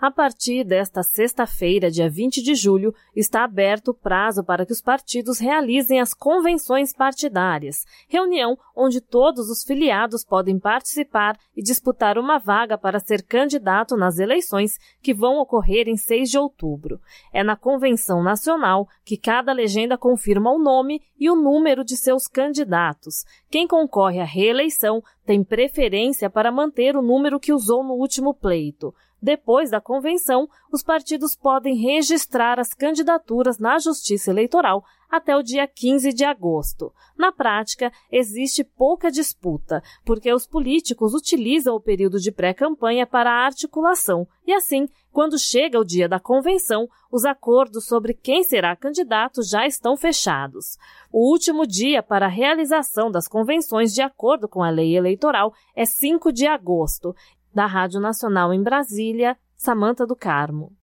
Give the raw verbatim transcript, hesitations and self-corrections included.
A partir desta sexta-feira, dia vinte de julho, está aberto o prazo para que os partidos realizem as convenções partidárias, reunião onde todos os filiados podem participar e disputar uma vaga para ser candidato nas eleições que vão ocorrer em seis de outubro. É na Convenção Nacional que cada legenda confirma o nome e o número de seus candidatos. Quem concorre à reeleição tem preferência para manter o número que usou no último pleito. Depois da convenção, os partidos podem registrar as candidaturas na Justiça Eleitoral até o dia quinze de agosto. Na prática, existe pouca disputa, porque os políticos utilizam o período de pré-campanha para a articulação e, assim, quando chega o dia da convenção, os acordos sobre quem será candidato já estão fechados. O último dia para a realização das convenções, de acordo com a lei eleitoral, é cinco de agosto. Da Rádio Nacional em Brasília, Samantha do Carmo.